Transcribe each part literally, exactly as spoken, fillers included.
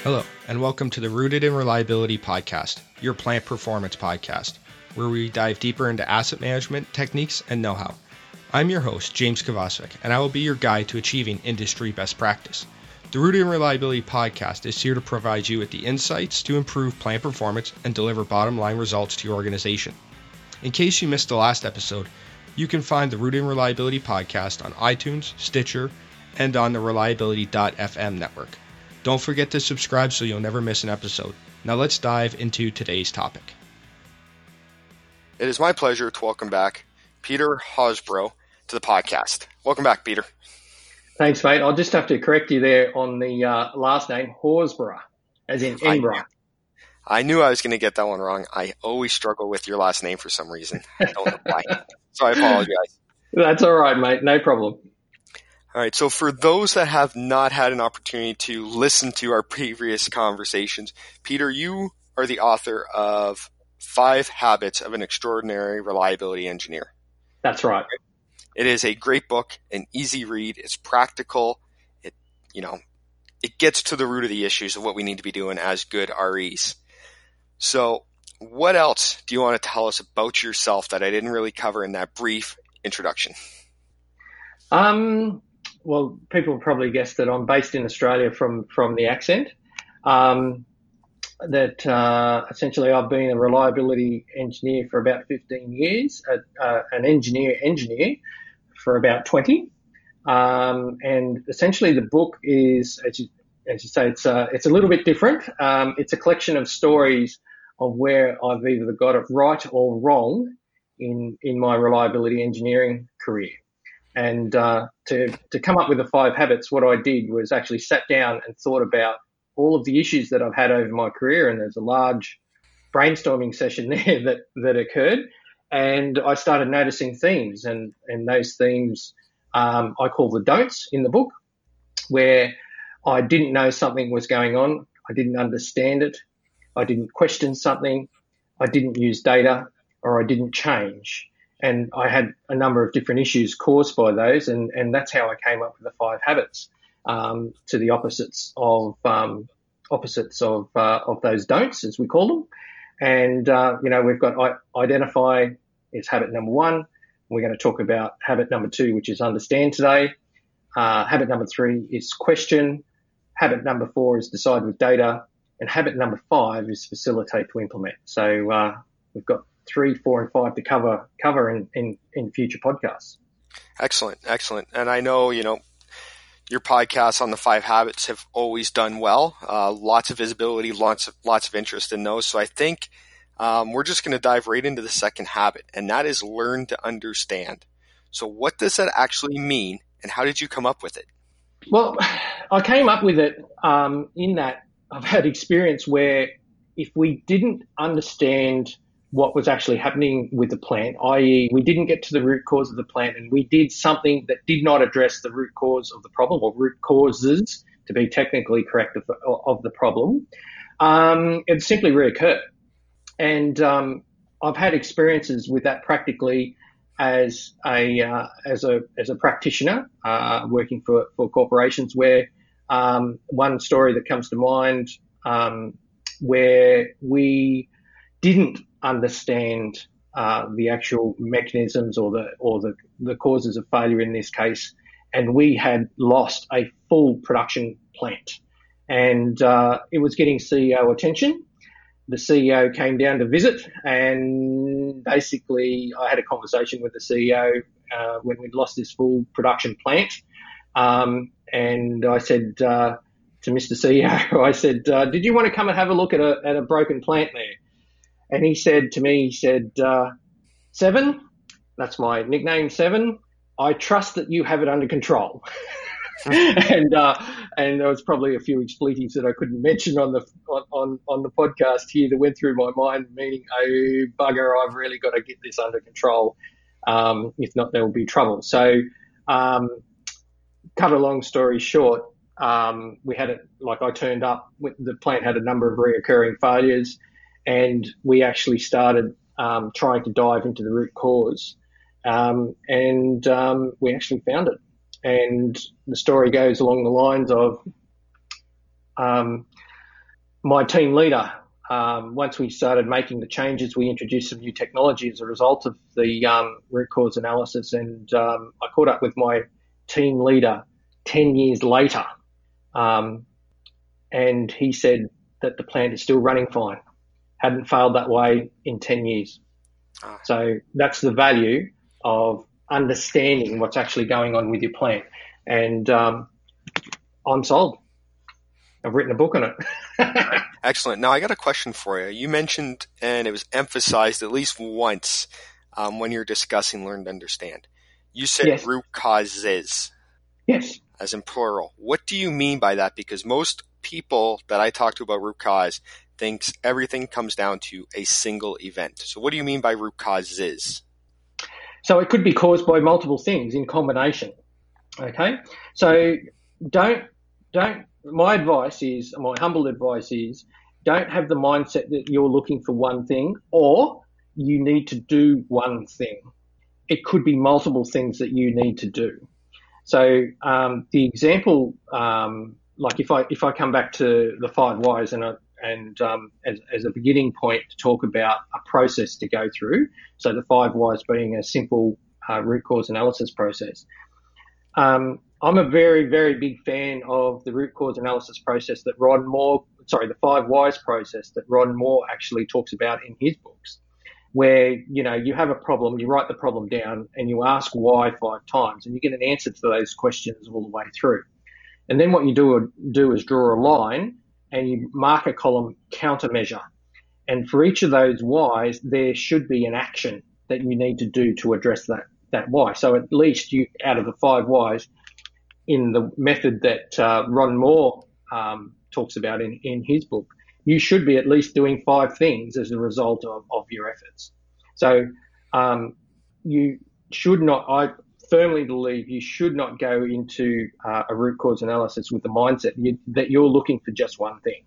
Hello, and welcome to the Rooted in Reliability podcast, your plant performance podcast, where we dive deeper into asset management techniques and know-how. I'm your host, James Kovacevic, and I will be your guide to achieving industry best practice. The Rooted in Reliability podcast is here to provide you with the insights to improve plant performance and deliver bottom-line results to your organization. In case you missed the last episode, you can find the Rooted in Reliability podcast on iTunes, Stitcher, and on the reliability dot f m network. Don't forget to subscribe so you'll never miss an episode. Now let's dive into today's topic. It is my pleasure to welcome back Peter Hosbrough to the podcast. Welcome back, Peter. Thanks, mate. I'll just have to correct you there on the uh, last name, Horsburgh, as in Edinburgh. I knew I was going to get that one wrong. I always struggle with your last name for some reason. I don't know why. So I apologize. That's all right, mate. No problem. All right. So for those that have not had an opportunity to listen to our previous conversations, Peter, you are the author of Five Habits of an Extraordinary Reliability Engineer. That's right. It is a great book, an easy read. It's practical. It, you know, it gets to the root of the issues of what we need to be doing as good R Es. So what else do you want to tell us about yourself that I didn't really cover in that brief introduction? Um, well, people probably guessed that I'm based in Australia from, from the accent. Um, that uh, essentially I've been a reliability engineer for about fifteen years, a, uh, an engineer engineer for about twenty. Um, and essentially the book is, as you, as you say, it's, uh, it's a little bit different. Um, it's a collection of stories of where I've either got it right or wrong in, in my reliability engineering career. And uh, to, to come up with the five habits, what I did was actually sat down and thought about all of the issues that I've had over my career, and there's a large brainstorming session there that, that occurred. And I started noticing themes, and, and those themes um, I call the don'ts in the book, where I didn't know something was going on, I didn't understand it, I didn't question something, I didn't use data, or I didn't change. And I had a number of different issues caused by those, and, and that's how I came up with the five habits, um, to the opposites of um, opposites of uh, of those don'ts, as we call them. And uh, you know, we've got identify is habit number one. We're going to talk about habit number two, which is understand today. Uh, habit number three is question. Habit number four is decide with data. And habit number five is facilitate to implement. So uh, we've got three, four, and five to cover cover in, in, in future podcasts. Excellent, excellent. And I know, you know, your podcasts on the five habits have always done well. Uh, lots of visibility, lots of lots of interest in those. So I think um, we're just going to dive right into the second habit, and that is learn to understand. So what does that actually mean, and how did you come up with it? Well, I came up with it um, in that I've had experience where if we didn't understand what was actually happening with the plant, that is we didn't get to the root cause of the plant, and we did something that did not address the root cause of the problem, or root causes, to be technically correct, of, of the problem, um, it simply reoccurred. And um, I've had experiences with that practically as a uh, as a as a practitioner uh, working for, for corporations, where um, one story that comes to mind um, where we didn't understand uh, the actual mechanisms or the or the, the causes of failure in this case, and we had lost a full production plant, and uh, it was getting C E O attention. The C E O came down to visit, and basically I had a conversation with the C E O uh, when we'd lost this full production plant, um, and I said uh, to Mister C E O, I said, uh, did you want to come and have a look at a, at a broken plant there? And he said to me, he said, uh, Seven, that's my nickname, Seven, I trust that you have it under control. and uh, and there was probably a few expletives that I couldn't mention on the on, on the podcast here that went through my mind, meaning, oh, bugger, I've really got to get this under control. Um, if not, there will be trouble. So um, cut a long story short, um, we had it, like I turned up, the plant had a number of reoccurring failures, and we actually started um, trying to dive into the root cause, um, and um, we actually found it. And the story goes along the lines of um, my team leader, um, once we started making the changes, we introduced some new technology as a result of the um, root cause analysis. And um, I caught up with my team leader ten years later, um, and he said that the plant is still running fine, hadn't failed that way in ten years. Oh. So that's the value of understanding what's actually going on with your plant. And um, I'm sold. I've written a book on it. Excellent. Now, I got a question for you. You mentioned, and it was emphasized at least once um, when you're discussing Learn to Understand. You said yes. Root causes. Yes. As in plural. What do you mean by that? Because most people that I talk to about root cause thinks everything comes down to a single event. So what do you mean by root causes? So it could be caused by multiple things in combination. Okay? So don't, don't, my advice is, my humble advice is, don't have the mindset that you're looking for one thing or you need to do one thing. It could be multiple things that you need to do. So um, the example, um, like if I if I come back to the five whys and I, and um, as, as a beginning point to talk about a process to go through, so the five whys being a simple uh, root cause analysis process. Um, I'm a very, very big fan of the root cause analysis process that Ron Moore, sorry, the five whys process that Ron Moore actually talks about in his books, where, you know, you have a problem, you write the problem down and you ask why five times and you get an answer to those questions all the way through. And then what you do, do is draw a line and you mark a column countermeasure. And for each of those whys, there should be an action that you need to do to address that, that why. So at least you, out of the five whys, in the method that uh, Ron Moore um, talks about in, in his book, you should be at least doing five things as a result of, of your efforts. So um, you should not, I firmly believe you should not go into uh, a root cause analysis with the mindset you, that you're looking for just one thing.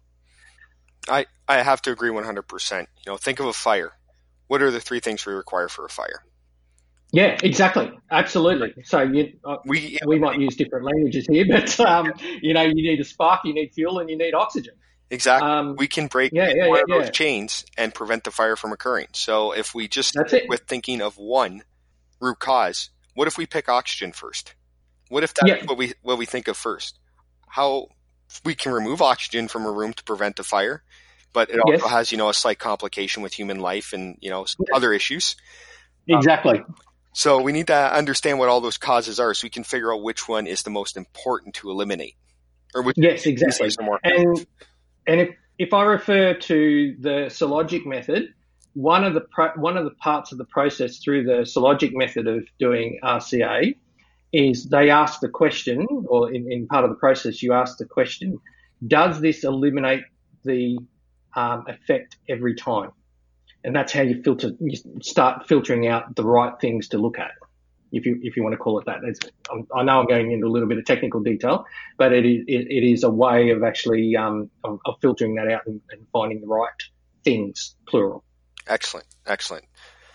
I, I have to agree one hundred percent. You know, think of a fire. What are the three things we require for a fire? Yeah, exactly. Absolutely. So you, uh, we we might use different languages here, but um, you know, you need a spark, you need fuel, and you need oxygen. Exactly. Um, we can break yeah, yeah, one yeah, of those yeah. chains and prevent the fire from occurring. So if we just stick with thinking of one root cause, what if we pick oxygen first? What if that's yeah. what we what we think of first? How we can remove oxygen from a room to prevent the fire, but it also yes. has, you know, a slight complication with human life and, you know, some other issues. Exactly. Um, So we need to understand what all those causes are so we can figure out which one is the most important to eliminate. Or which yes, exactly. And and if, if I refer to the Sologic method, one of the pro, one of the parts of the process through the Sologic method of doing R C A is they ask the question, or in, in part of the process you ask the question, does this eliminate the um, effect every time? And that's how you filter. You start filtering out the right things to look at, if you if you want to call it that. It's, I know I'm going into a little bit of technical detail, but it is it, it is a way of actually um, of, of filtering that out and, and finding the right things, plural. Excellent, excellent.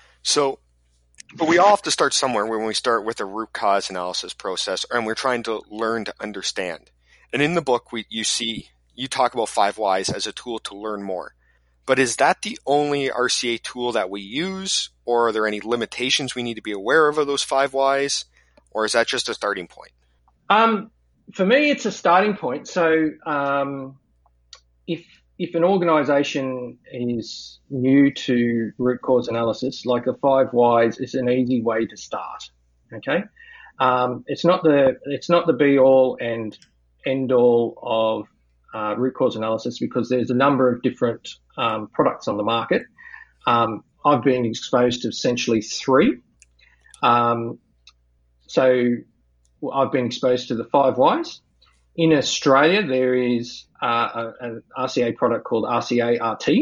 So, but we all have to start somewhere when we start with a root cause analysis process, and we're trying to learn to understand. And in the book, we you see you talk about five whys as a tool to learn more. But is that the only R C A tool that we use, or are there any limitations we need to be aware of of those five whys, or is that just a starting point? Um, for me, it's a starting point. So um, if if an organisation is new to root cause analysis, like the five whys is an easy way to start. Okay, um, it's not the it's not the be all and end all of Uh, root cause analysis, because there's a number of different um, products on the market. Um, I've been exposed to essentially three. Um, so I've been exposed to the five whys. In Australia, there is uh, an R C A product called R C A R T,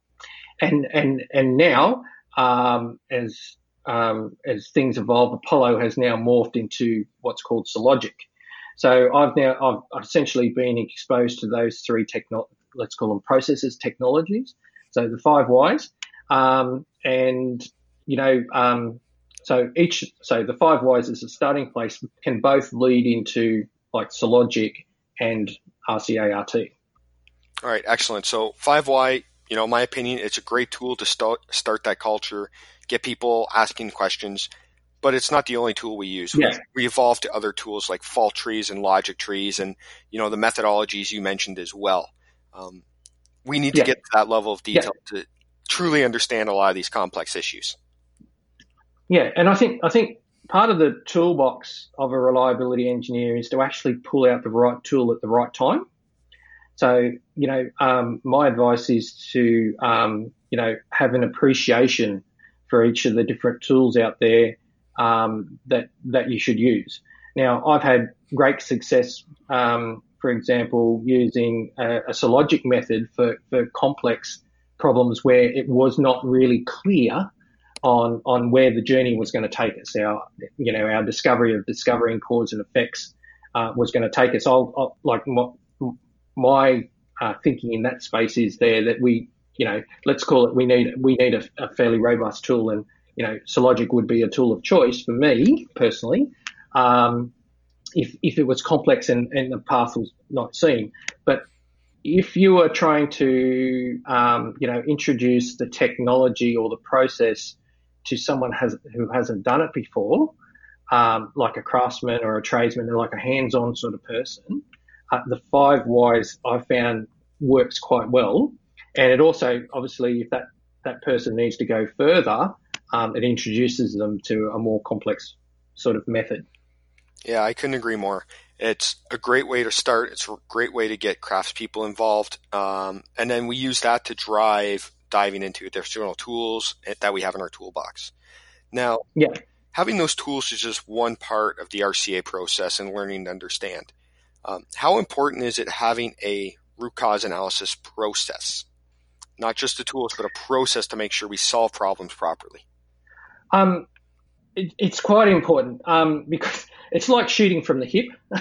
and and and now um, as um, as things evolve, Apollo has now morphed into what's called Sologic. So I've now I've essentially been exposed to those three techno let's call them processes, technologies. So the five whys, um, and you know, um, so each so the five whys as a starting place can both lead into like Sologic and R C A R T. All right, excellent. So five why, you know, in my opinion, it's a great tool to start start that culture, get people asking questions, but it's not the only tool we use. Yeah. We, we evolved to other tools like fault trees and logic trees and, you know, the methodologies you mentioned as well. Um, we need to Yeah. get to that level of detail Yeah. to truly understand a lot of these complex issues. Yeah, and I think I think part of the toolbox of a reliability engineer is to actually pull out the right tool at the right time. So, you know, um, my advice is to, um, you know, have an appreciation for each of the different tools out there um, that that you should use. Now, I've had great success, um, for example, using a, a Sologic method for, for complex problems where it was not really clear on on where the journey was going to take us. Our, you know, our discovery of discovering cause and effects uh, was going to take us. I'll, I'll like my, my uh, thinking in that space is there that we, you know, let's call it we need we need a, a fairly robust tool, and you know, Sologic would be a tool of choice for me personally. Um, if if it was complex and, and the path was not seen, but if you are trying to, um, you know, introduce the technology or the process to someone has, who hasn't done it before, um, like a craftsman or a tradesman or like a hands-on sort of person, uh, the five whys I found works quite well. And it also, obviously, if that, that person needs to go further, um, it introduces them to a more complex sort of method. Yeah, I couldn't agree more. It's a great way to start. It's a great way to get craftspeople involved. Um, and then we use that to drive diving into additional tools that we have in our toolbox. Now, yeah. having those tools is just one part of the R C A process and learning to understand. Um, how important is it having a root cause analysis process? Not just the tools, but a process to make sure we solve problems properly. Um, it, it's quite important um, because it's like shooting from the hip.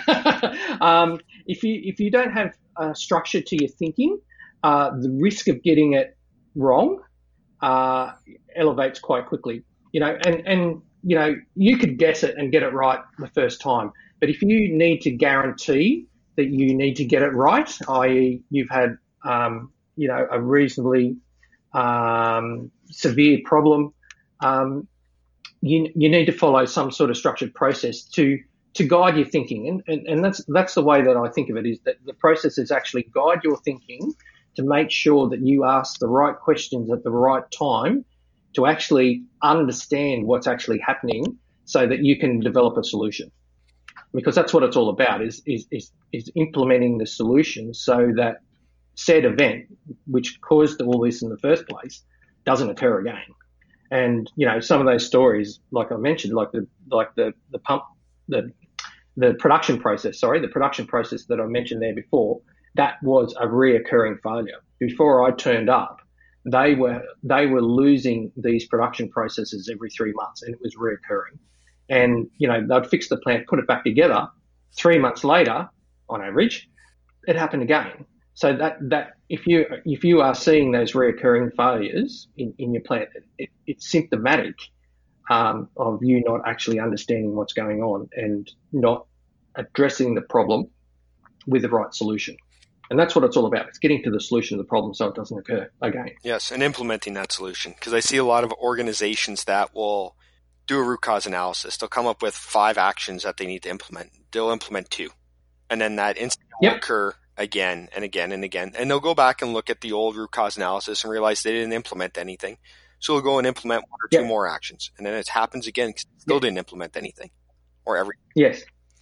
um, if you if you don't have a structure to your thinking, uh, the risk of getting it wrong uh, elevates quite quickly. You know, and and you know you could guess it and get it right the first time, but if you need to guarantee that you need to get it right, that is, you've had um, you know a reasonably um, severe problem. Um, You, you need to follow some sort of structured process to to guide your thinking, and, and and that's that's the way that I think of it, is that the process is actually guide your thinking to make sure that you ask the right questions at the right time to actually understand what's actually happening, so that you can develop a solution. Because that's what it's all about, is is is, is implementing the solution so that said event, which caused all this in the first place, doesn't occur again. And, you know, some of those stories, like I mentioned, like the, like the, the pump, the, the production process, sorry, the production process that I mentioned there before, that was a reoccurring failure. Before I turned up, they were, they were losing these production processes every three months and it was reoccurring. And, you know, they'd fix the plant, put it back together. Three months later, on average, it happened again. So that, that if you if you are seeing those reoccurring failures in, in your plant, it, it's symptomatic um, of you not actually understanding what's going on and not addressing the problem with the right solution. And that's what it's all about. It's getting to the solution of the problem so it doesn't occur again. Yes, and implementing that solution. Because I see a lot of organizations that will do a root cause analysis. They'll come up with five actions that they need to implement. They'll implement two. And then that incident will Yep. occur again and again and again. And they'll go back and look at the old root cause analysis and realize they didn't implement anything. So they'll go and implement one or two Yep. more actions. And then it happens again because they still didn't implement anything or every. Yes.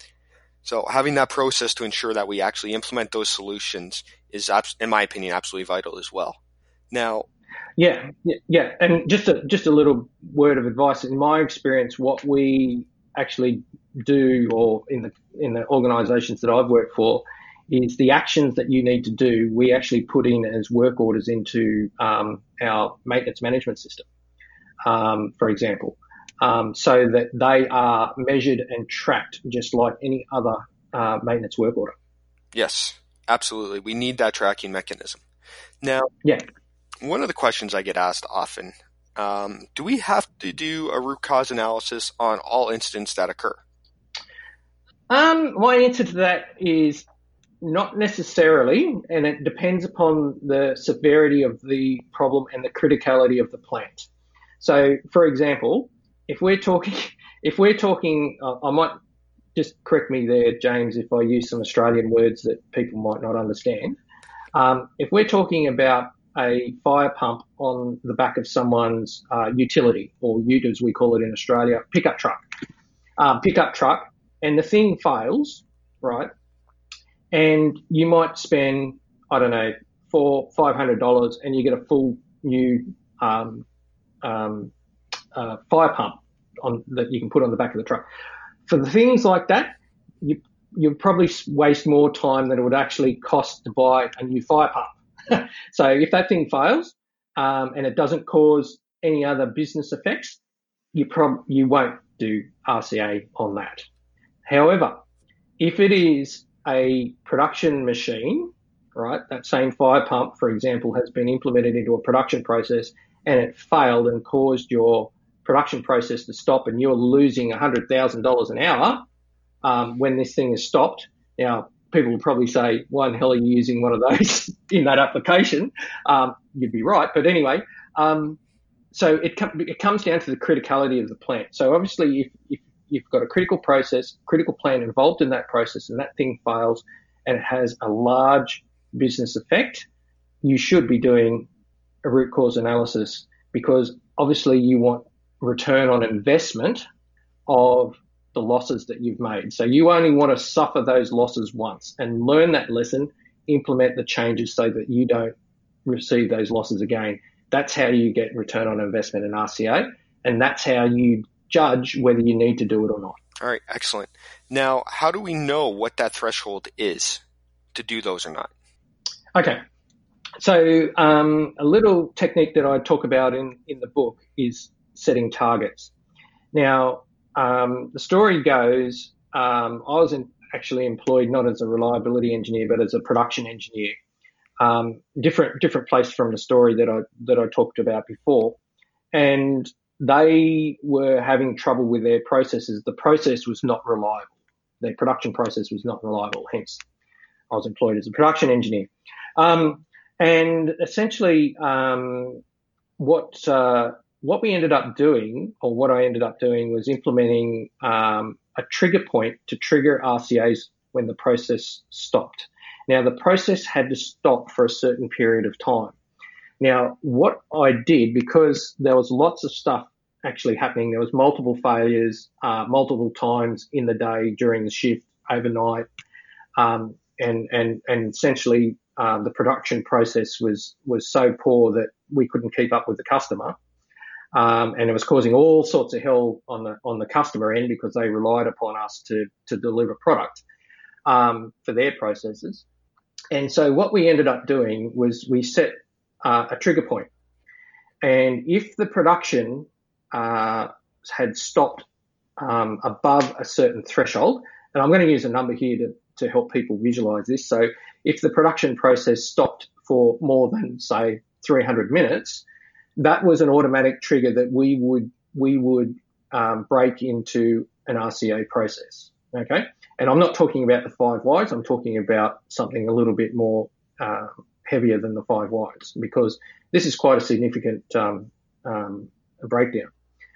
So having that process to ensure that we actually implement those solutions is, in my opinion, absolutely vital as well. Now, Yeah, yeah, yeah. And just a just a little word of advice. In my experience, what we actually do, or in the in the organisations that I've worked for, is the actions that you need to do, we actually put in as work orders into um, our maintenance management system, um, for example, um, so that they are measured and tracked just like any other uh, maintenance work order. yes, absolutely. We need that tracking mechanism. Now, yeah. One of the questions I get asked often, um, do we have to do a root cause analysis on all incidents that occur? Um, my answer to that is not necessarily, and it depends upon the severity of the problem and the criticality of the plant. So, for example, if we're talking, if we're talking, uh, I might just correct me there, James, if I use some Australian words that people might not understand. Um, if we're talking about a fire pump on the back of someone's uh, utility, or ute as we call it in Australia, pickup truck, um, pickup truck, and the thing fails, right? And you might spend, I don't know, four, five hundred dollars, and you get a full new um, um, uh, fire pump on that you can put on the back of the truck. For the things like that, you you probably waste more time than it would actually cost to buy a new fire pump. So if that thing fails um, and it doesn't cause any other business effects, you prob you won't do R C A on that. However, if it is a production machine, right, that same fire pump, for example, has been implemented into a production process and it failed and caused your production process to stop and you're losing one hundred thousand dollars an hour um, when this thing is stopped. Now, people will probably say, why the hell are you using one of those in that application? Um, you'd be right. But anyway, um, so it, com- it comes down to the criticality of the plant. So obviously, if, if you've got a critical process, critical plant involved in that process, and that thing fails and it has a large business effect, you should be doing a root cause analysis, because obviously you want return on investment of the losses that you've made. So you only want to suffer those losses once and learn that lesson, implement the changes so that you don't receive those losses again. That's how you get return on investment in R C A, and that's how you judge whether you need to do it or not. All right, excellent. Now, how do we know what that threshold is to do those or not? Okay. So um, a little technique that I talk about in, in the book is setting targets. Now, um, the story goes, um, I was in, actually employed not as a reliability engineer, but as a production engineer. Um, different different place from the story that I that I talked about before, and they were having trouble with their processes. The process was not reliable. Their production process was not reliable. Hence, I was employed as a production engineer. Um, and essentially, um, what uh, what we ended up doing, or what I ended up doing, was implementing um, a trigger point to trigger R C As when the process stopped. Now, the process had to stop for a certain period of time. Now, what I did, because there was lots of stuff actually happening, there was multiple failures, uh, multiple times in the day, during the shift, overnight, um, and, and, and essentially um, the production process was, was so poor that we couldn't keep up with the customer. Um, and it was causing all sorts of hell on the, on the customer end, because they relied upon us to, to deliver product um, for their processes. And so what we ended up doing was we set uh, a trigger point. And if the production uh, had stopped um, above a certain threshold, and I'm going to use a number here to, to help people visualize this. So if the production process stopped for more than, say, three hundred minutes, that was an automatic trigger that we would we would um, break into an R C A process. Okay, and I'm not talking about the five whys. I'm talking about something a little bit more uh, heavier than the five whys, because this is quite a significant um, um, breakdown.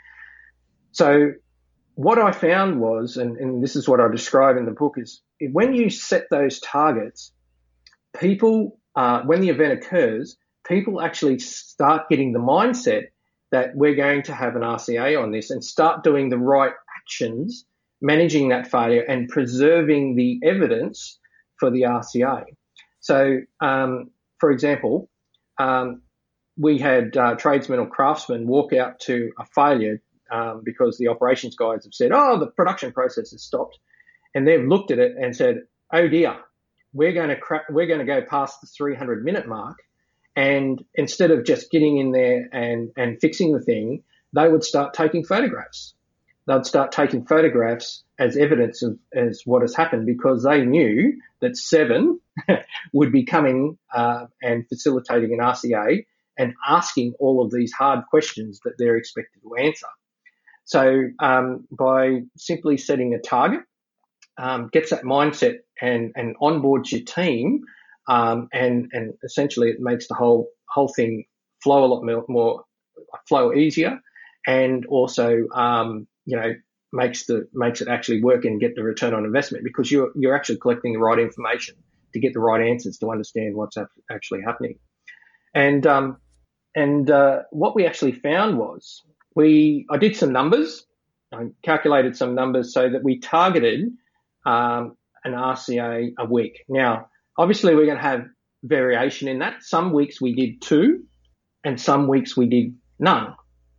So what I found was, and, and this is what I describe in the book, is when you set those targets, people, uh, when the event occurs, people actually start getting the mindset that we're going to have an R C A on this, and start doing the right actions, managing that failure and preserving the evidence for the R C A. So, um, for example, um, we had uh, tradesmen or craftsmen walk out to a failure um, because the operations guys have said, oh, the production process has stopped. And they've looked at it and said, oh dear, we're going to cra- we're going to go past the three hundred minute mark. And instead of just getting in there and, and fixing the thing, they would start taking photographs. They'd start taking photographs as evidence of as what has happened, because they knew that Seven would be coming uh, and facilitating an R C A and asking all of these hard questions that they're expected to answer. So um, by simply setting a target, um, gets that mindset and, and onboards your team, um, and, and essentially it makes the whole whole thing flow a lot more, more flow easier, and also um, you know makes the makes it actually work and get the return on investment, because you're you're actually collecting the right information to get the right answers to understand what's actually happening. And um, and uh, what we actually found was we I did some numbers, I calculated some numbers so that we targeted um, an R C A a week. Now, obviously, we're going to have variation in that. Some weeks we did two, and some weeks we did none.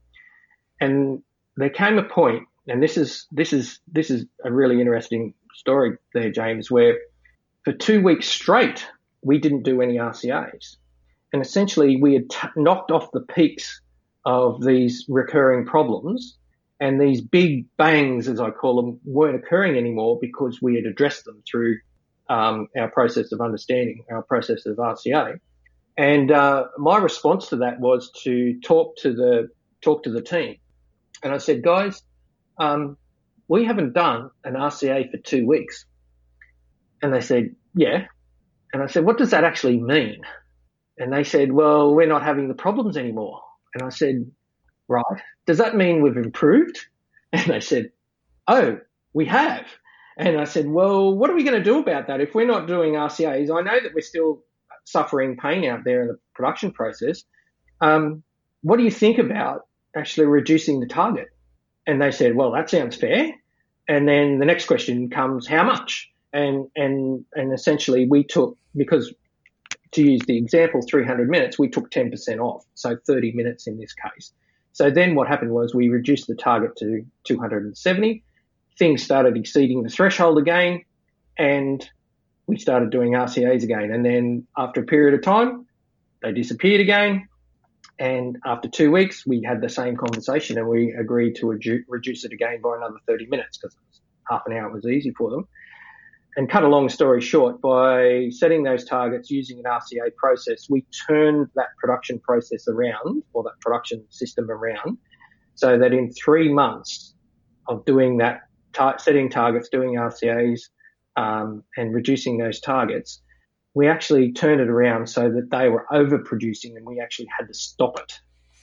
And there came a point, and this is this is this is a really interesting story there, James, where for two weeks straight we didn't do any R C As, and essentially we had t- knocked off the peaks of these recurring problems, and these big bangs, as I call them, weren't occurring anymore because we had addressed them through um, our process of understanding, our process of R C A. And uh, my response to that was to talk to the talk to the team, and I said, guys, um, we haven't done an R C A for two weeks. And they said, yeah. And I said, what does that actually mean? And they said, well, we're not having the problems anymore. And I said, right. Does that mean we've improved? And they said, oh, we have. And I said, well, what are we going to do about that? If we're not doing R C As, I know that we're still suffering pain out there in the production process. Um, what do you think about actually reducing the target? And they said, well, that sounds fair. And then the next question comes, how much? And, and, and essentially we took, because to use the example, three hundred minutes, we took ten percent off. So thirty minutes in this case. So then what happened was we reduced the target to two hundred seventy. Things started exceeding the threshold again, and we started doing R C As again. And then after a period of time, they disappeared again. And after two weeks, we had the same conversation, and we agreed to redu- reduce it again by another thirty minutes, because half an hour was easy for them. And cut a long story short, by setting those targets using an R C A process, we turned that production process around, or that production system around, so that in three months of doing that, tar- setting targets, doing R C As, um, and reducing those targets, we actually turned it around so that they were overproducing, and we actually had to stop it.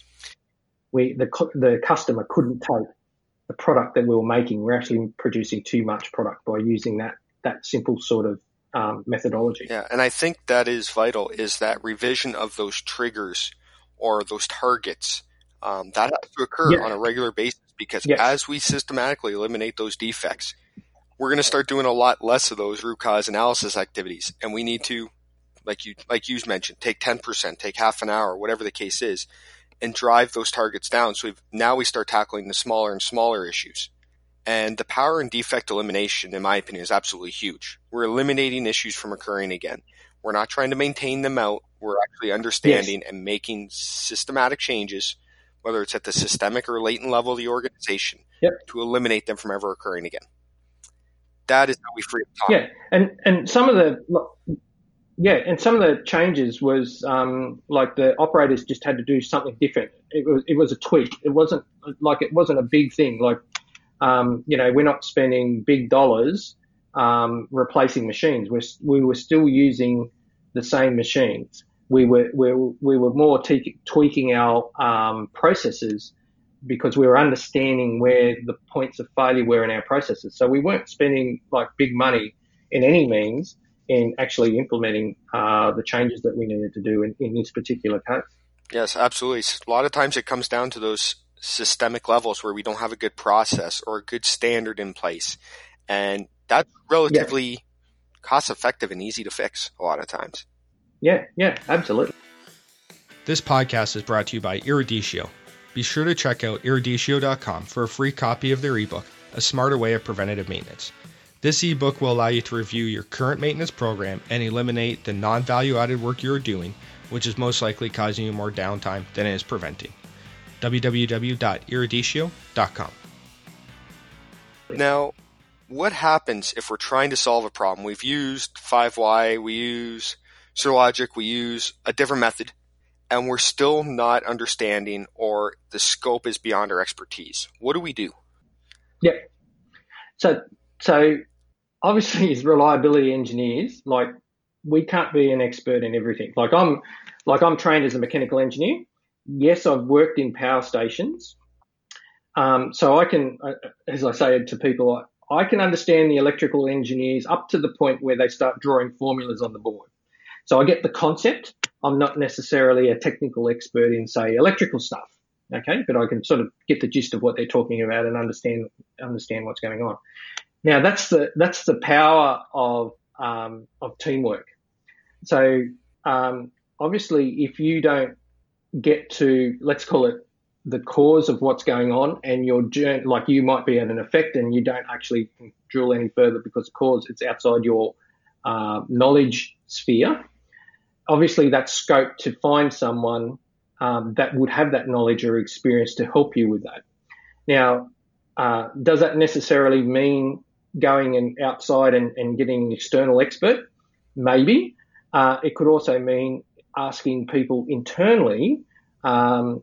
We the the customer couldn't take the product that we were making. We're actually producing too much product by using that that simple sort of um, methodology. Yeah, and I think that is vital, is that revision of those triggers or those targets. Um, that has to occur yeah. on a regular basis, because yes. as we systematically eliminate those defects, we're going to start doing a lot less of those root cause analysis activities. And we need to, like you like you mentioned, take ten percent, take half an hour, whatever the case is, and drive those targets down. So we've, now we start tackling the smaller and smaller issues. And the power in defect elimination, in my opinion, is absolutely huge. We're eliminating issues from occurring again. We're not trying to maintain them out. We're actually understanding yes. and making systematic changes, whether it's at the systemic or latent level of the organization, yep. to eliminate them from ever occurring again. That is how we free up time. Yeah, and, and some of the yeah, and some of the changes was um, like the operators just had to do something different. It was it was a tweak. It wasn't like it wasn't a big thing. Like um, you know, we're not spending big dollars um, replacing machines. We're, we were still using the same machines. We were we were, we were more te- tweaking our um, processes, because we were understanding where the points of failure were in our processes. So we weren't spending like big money in any means in actually implementing uh, the changes that we needed to do in, in this particular case. Yes, absolutely. A lot of times it comes down to those systemic levels where we don't have a good process or a good standard in place. And that's relatively yeah. cost effective and easy to fix a lot of times. Yeah, yeah, absolutely. This podcast is brought to you by Eruditio. Be sure to check out eruditio dot com for a free copy of their ebook, A Smarter Way of Preventative Maintenance. This ebook will allow you to review your current maintenance program and eliminate the non-value added work you're doing, which is most likely causing you more downtime than it is preventing. w w w dot eruditio dot com. Now, what happens if we're trying to solve a problem? We've used five Y, we use Serologic, we use a different method, and we're still not understanding, or the scope is beyond our expertise. What do we do? Yeah. So, so obviously as reliability engineers, like we can't be an expert in everything. Like I'm, like I'm trained as a mechanical engineer. Yes, I've worked in power stations. Um, so I can, as I say to people, I can understand the electrical engineers up to the point where they start drawing formulas on the board. So I get the concept. I'm not necessarily a technical expert in, say, electrical stuff, okay? But I can sort of get the gist of what they're talking about and understand understand what's going on. Now that's the that's the power of um, of teamwork. So um, obviously, if you don't get to, let's call it, the cause of what's going on, and your journey, like you might be at an effect and you don't actually drill any further because the cause it's outside your uh, knowledge sphere. Obviously, that's scope to find someone um, that would have that knowledge or experience to help you with that. Now, uh, does that necessarily mean going and outside and, and getting an external expert? Maybe. Uh, it could also mean asking people internally um,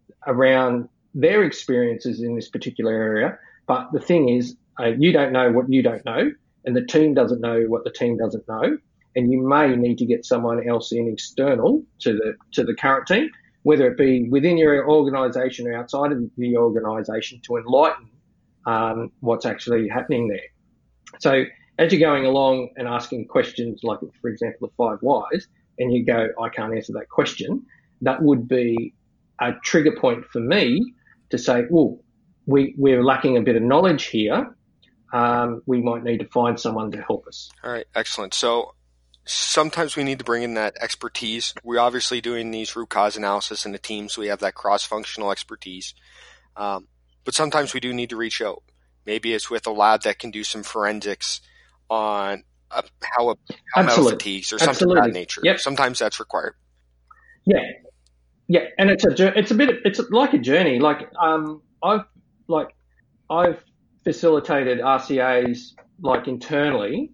around their experiences in this particular area. But the thing is, uh, you don't know what you don't know, and the team doesn't know what the team doesn't know. And you may need to get someone else in external to the to the current team, whether it be within your organisation or outside of the organisation, to enlighten um, what's actually happening there. So as you're going along and asking questions like, for example, the five whys, and you go, I can't answer that question, that would be a trigger point for me to say, well, we, we're lacking a bit of knowledge here. Um, we might need to find someone to help us. All right, excellent. So sometimes we need to bring in that expertise. We're obviously doing these root cause analysis in the team, so we have that cross-functional expertise. Um, but sometimes we do need to reach out. Maybe it's with a lab that can do some forensics on uh, how, a, how metal fatigues or something Absolutely. of that nature. Yep. Sometimes that's required. Yeah, yeah, and it's a it's a bit it's like a journey. Like um, I've like I've facilitated R C As like internally,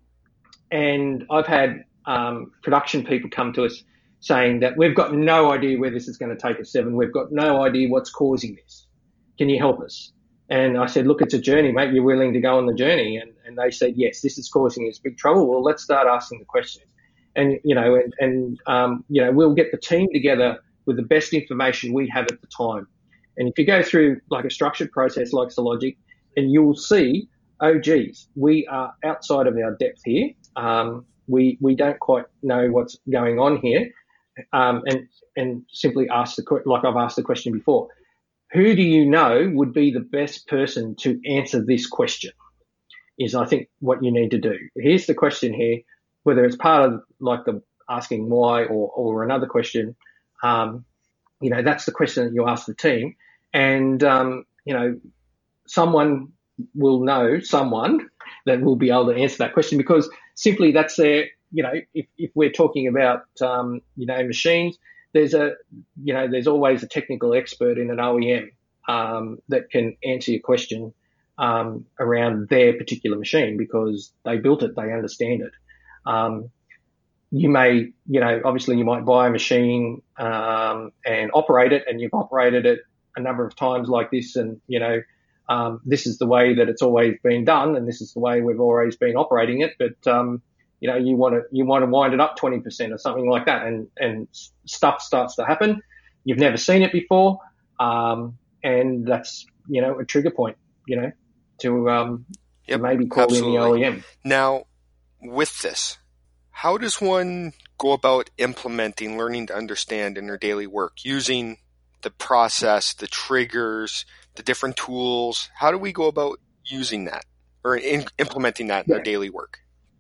and I've had um, production people come to us saying that we've got no idea where this is going to take us, Seven. We've got no idea what's causing this. Can you help us? And I said, look, it's a journey, mate. You're willing to go on the journey? And, and they said, yes, this is causing us big trouble. Well, let's start asking the questions. And, you know, and, and um, you know, we'll get the team together with the best information we have at the time. And if you go through like a structured process like Sologic, and you'll see, oh, geez, we are outside of our depth here. Um, we we don't quite know what's going on here. Um, and, and simply ask the, like I've asked the question before, who do you know would be the best person to answer this question is, I think, what you need to do. Here's the question here, whether it's part of like the asking why or, or another question, um, you know, that's the question that you ask the team. And, um, you know, someone will know someone that will be able to answer that question, because simply that's their, you know, if, if we're talking about, um, you know, machines, there's a, you know, there's always a technical expert in an O E M um, that can answer your question um, around their particular machine, because they built it, they understand it. Um, you may, you know, obviously you might buy a machine um, and operate it, and you've operated it a number of times like this, and, you know, um, this is the way that it's always been done, and this is the way we've always been operating it, but, um, you know, you want to you want to wind it up twenty percent or something like that, and, and stuff starts to happen. You've never seen it before, um, and that's, you know, a trigger point, you know, to, um, yep, to maybe call absolutely. in the O E M. Now, with this, how does one go about implementing learning to understand in their daily work, using the process, the triggers, the different tools? How do we go about using that or in, implementing that in Yeah. their daily work?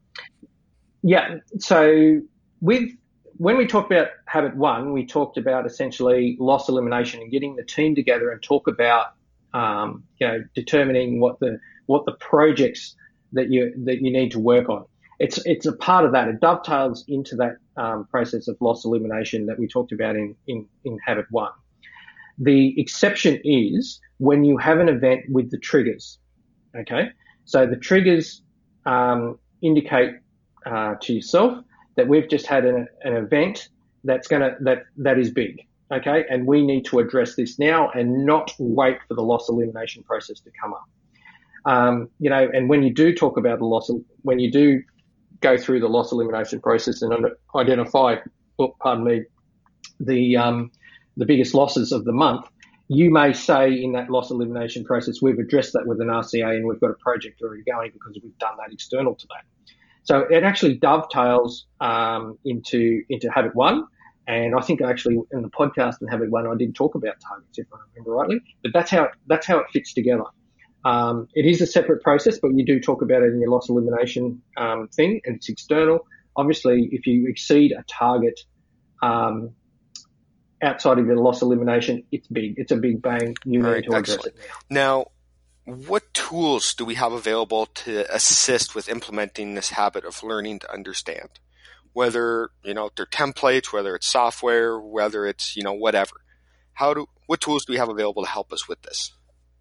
Yeah. So with when we talked about habit one, we talked about essentially loss elimination and getting the team together and talk about um, you know, determining what the what the projects that you that you need to work on. It's it's a part of that. It dovetails into that um, process of loss elimination that we talked about in, in, in habit one. The exception is when you have an event with the triggers. Okay, so the triggers um, indicate uh, to yourself that we've just had an, an event that's gonna that that is big. Okay, and we need to address this now and not wait for the loss elimination process to come up. Um, you know, and when you do talk about the loss, when you do go through the loss elimination process and identify, oh, pardon me, the um, the biggest losses of the month, you may say in that loss elimination process, we've addressed that with an R C A and we've got a project already going because we've done that external to that. So it actually dovetails um, into into Habit One. And I think actually in the podcast in Habit One, I did talk about targets, if I remember rightly. But that's how it, that's how it fits together. Um, it is a separate process, but you do talk about it in your loss elimination um, thing, and it's external. Obviously, if you exceed a target um, outside of your loss elimination, it's big. It's a big bang. You All need right, to address excellent. it now. Now, what tools do we have available to assist with implementing this habit of learning to understand? Whether, you know, they're templates, whether it's software, whether it's, you know, whatever. How do, what tools do we have available to help us with this?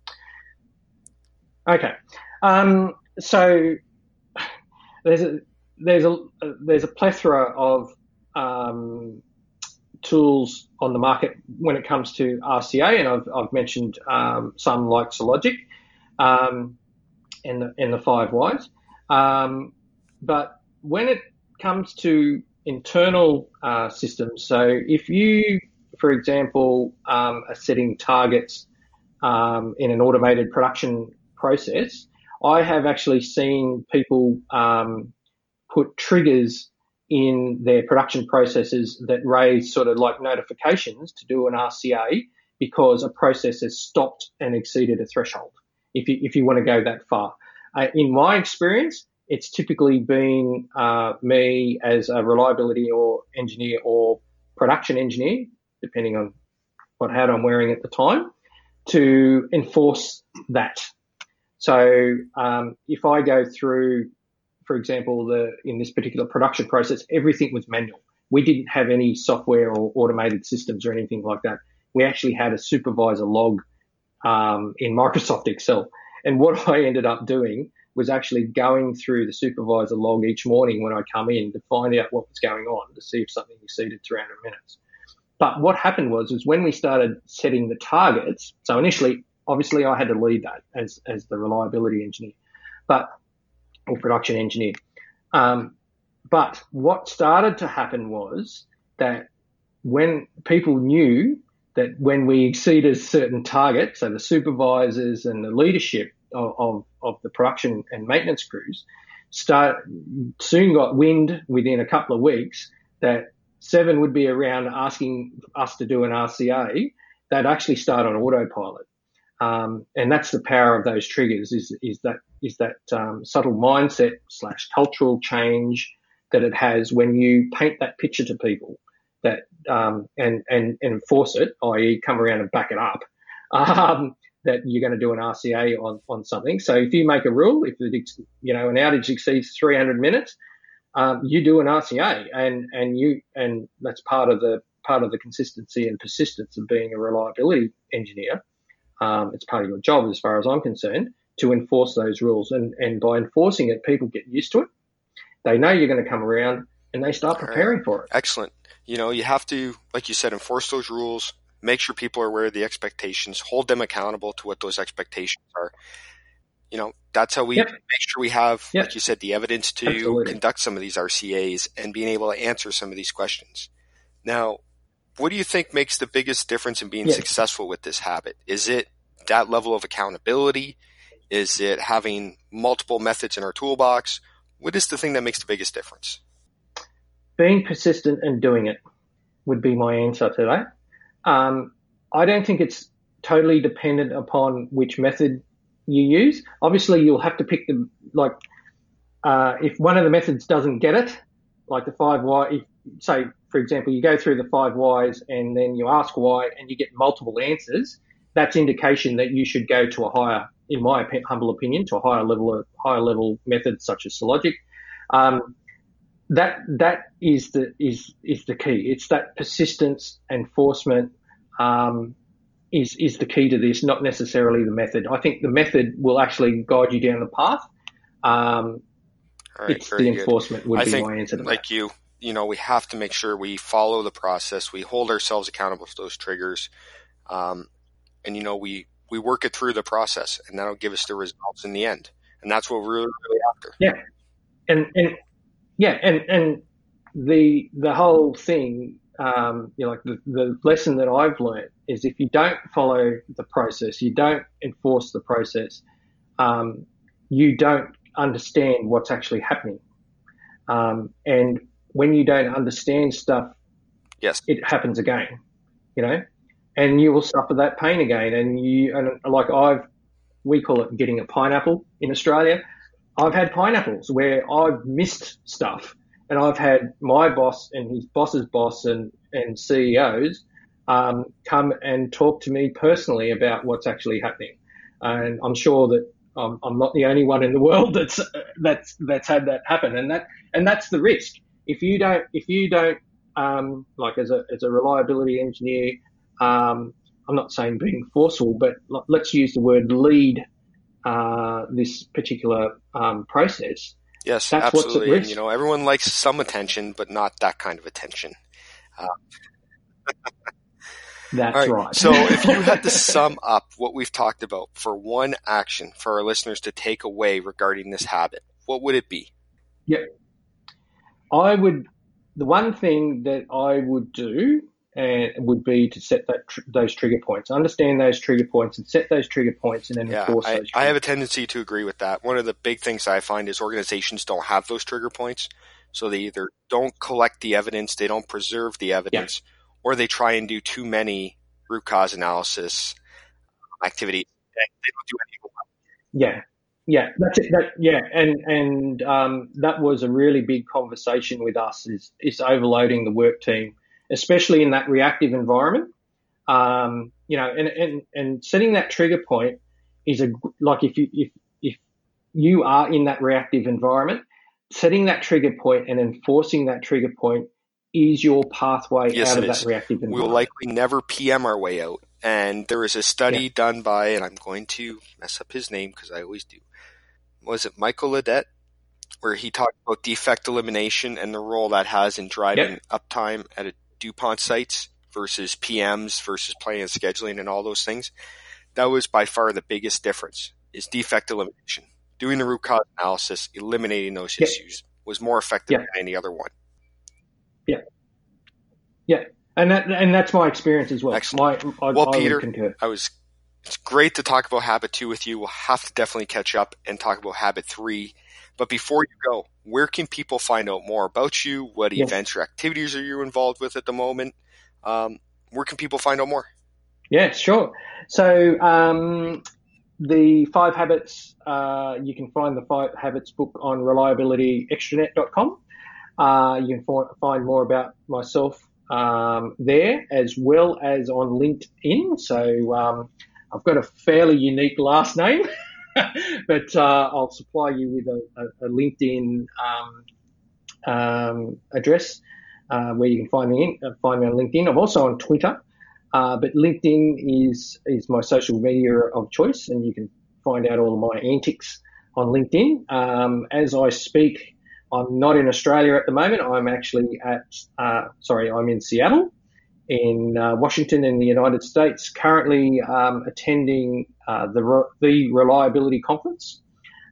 Okay. Um, so there's a, there's a, there's a plethora of, um, tools on the market when it comes to R C A, and I've, I've mentioned, um, some like Sologic, um, and the, and the five whys. Um, but when it comes to internal uh, systems, so if you, for example, um, are setting targets um, in an automated production process, I have actually seen people um, put triggers in their production processes that raise sort of like notifications to do an R C A because a process has stopped and exceeded a threshold, if you, if you want to go that far. Uh, in my experience, it's typically been uh, me as a reliability or engineer or production engineer, depending on what hat I'm wearing at the time, to enforce that. So um, if I go through, for example, the in this particular production process, everything was manual. We didn't have any software or automated systems or anything like that. We actually had a supervisor log um, in Microsoft Excel. And what I ended up doing was actually going through the supervisor log each morning when I come in to find out what was going on, to see if something exceeded three hundred minutes. But what happened was, is when we started setting the targets, so initially, obviously I had to lead that as, as the reliability engineer, but, or production engineer. Um, but what started to happen was that when people knew that when we exceeded a certain target, so the supervisors and the leadership of, of, of the production and maintenance crews start soon got wind within a couple of weeks that Seven would be around asking us to do an R C A. They'd actually start on autopilot. Um, and that's the power of those triggers is, is that, is that, um, subtle mindset slash cultural change that it has when you paint that picture to people that, um, and, and, and enforce it, that is come around and back it up, um, that you're going to do an R C A on, on something. So if you make a rule, if it, you know, an outage exceeds three hundred minutes, um, you do an R C A, and, and you, and that's part of the, part of the consistency and persistence of being a reliability engineer. Um, it's part of your job as far as I'm concerned to enforce those rules. And, and by enforcing it, people get used to it. They know you're going to come around and they start preparing right. for it. Excellent. You know, you have to, like you said, enforce those rules, make sure people are aware of the expectations, hold them accountable to what those expectations are. You know, that's how we yep. make sure we have, yep. like you said, the evidence to Absolutely. conduct some of these R C As and being able to answer some of these questions. Now, what do you think makes the biggest difference in being yes. successful with this habit? Is it that level of accountability? Is it having multiple methods in our toolbox? What is the thing that makes the biggest difference? Being persistent and doing it would be my answer to that. Um, I don't think it's totally dependent upon which method you use. Obviously, you'll have to pick the, like, uh, if one of the methods doesn't get it, like the five why, if, say, for example, you go through the five whys and then you ask why and you get multiple answers, that's indication that you should go to a higher, in my humble opinion, to a higher level of higher level method such as Sologic. Um, that that is the is is the key. It's that persistence, enforcement, um, is is the key to this, not necessarily the method. I think the method will actually guide you down the path. Um, All right, it's the enforcement good. would I be think, my answer to like that. you, you know, we have to make sure we follow the process. We hold ourselves accountable to those triggers. Um, and, you know, we we work it through the process, and that'll give us the results in the end. And that's what we're really, really after. Yeah. And, and yeah, and, and the, the whole thing, um, you know, like the, the lesson that I've learned is if you don't follow the process, you don't enforce the process, um, you don't understand what's actually happening. Um, and when you don't understand stuff, yes, it happens again, you know, and you will suffer that pain again. And you, and like I've, we call it getting a pineapple in Australia. I've had pineapples where I've missed stuff, and I've had my boss and his boss's boss and, and C E Os um, come and talk to me personally about what's actually happening. And I'm sure that um, I'm not the only one in the world that's that's that's had that happen, and that and that's the risk. If you don't, if you don't, um, like as a as a reliability engineer, um, I'm not saying being forceful, but let's use the word lead uh, this particular um, process. Yes, that's absolutely. What's at risk. And, you know, everyone likes some attention, but not that kind of attention. Uh, That's right. right. So if you had to sum up what we've talked about for one action for our listeners to take away regarding this habit, what would it be? Yeah. I would, the one thing that I would do uh, would be to set that tr- those trigger points, understand those trigger points and set those trigger points and then yeah, enforce I, those. I have a tendency to agree with that. One of the big things I find is organizations don't have those trigger points. So they either don't collect the evidence, they don't preserve the evidence, yeah. or they try and do too many root cause analysis activities. They don't do anything. Yeah. Yeah, that's it. That, yeah, and and um, that was a really big conversation with us. Is is overloading the work team, especially in that reactive environment. Um, you know, and, and and setting that trigger point is a like if you if if you are in that reactive environment, setting that trigger point and enforcing that trigger point is your pathway yes, out of is. that reactive environment. We will likely never P M our way out. And there is a study yeah. done by, and I'm going to mess up his name because I always do. Was it Michael Ledet, where he talked about defect elimination and the role that has in driving yep. uptime at a DuPont sites versus P Ms versus planning and scheduling and all those things. That was by far the biggest difference, is defect elimination. Doing the root cause analysis, eliminating those yep. issues was more effective yep. than any other one. Yeah. Yeah. And that, and that's my experience as well. Excellent. My, I, well, I Peter, would concur. I was It's great to talk about habit two with you. We'll have to definitely catch up and talk about habit three. But before you go, where can people find out more about you? What yes. events or activities are you involved with at the moment? Um, where can people find out more? Yeah, sure. So um, the Five Habits, uh, you can find the Five Habits book on reliability extranet dot com. Uh, you can f- find more about myself um, there, as well as on LinkedIn. So um, I've got a fairly unique last name, but uh, I'll supply you with a, a, a LinkedIn um, um, address uh, where you can find me in, uh, find me on LinkedIn. I'm also on Twitter, uh, but LinkedIn is is my social media of choice, and you can find out all of my antics on LinkedIn. Um, as I speak, I'm not in Australia at the moment. I'm actually at uh, sorry, I'm in Seattle, in uh, Washington in the United States, currently um, attending uh, the Re- the Reliability Conference.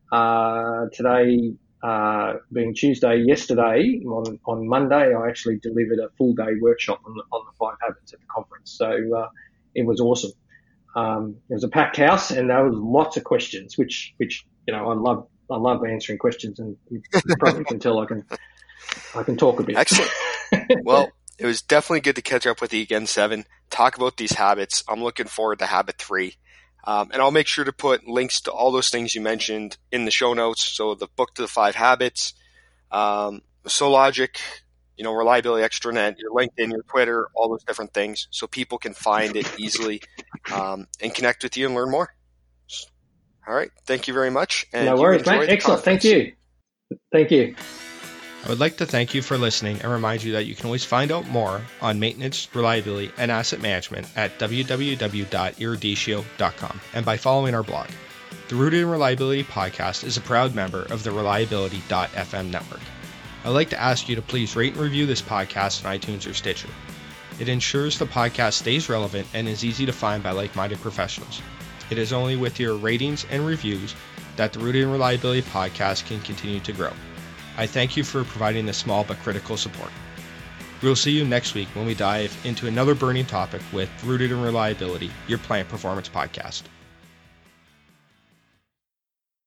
Uh, today, uh, being Tuesday, yesterday, on, on Monday, I actually delivered a full day workshop on the, on the Five Habits at the conference. So uh, it was awesome. Um, it was a packed house, and there was lots of questions, which which you know I love. I love answering questions, and you probably can tell I can I can talk a bit. Excellent. Well, it was definitely good to catch up with you again, Seven. Talk about these habits. I'm looking forward to habit three. Um, and I'll make sure to put links to all those things you mentioned in the show notes. So the book to the Five Habits, um, SoLogic, you know, Reliability Extranet, your LinkedIn, your Twitter, all those different things, so people can find it easily um, and connect with you and learn more. All right. Thank you very much. And no worries, mate. Excellent. Thank you. Thank you. I would like to thank you for listening and remind you that you can always find out more on maintenance, reliability, and asset management at w w w dot eruditio dot com and by following our blog. The Rooted in Reliability podcast is a proud member of the reliability dot f m network. I'd like to ask you to please rate and review this podcast on iTunes or Stitcher. It ensures the podcast stays relevant and is easy to find by like-minded professionals. It is only with your ratings and reviews that the Rooted in Reliability podcast can continue to grow. I thank you for providing this small but critical support. We'll see you next week when we dive into another burning topic with Rooted in Reliability, your plant performance podcast.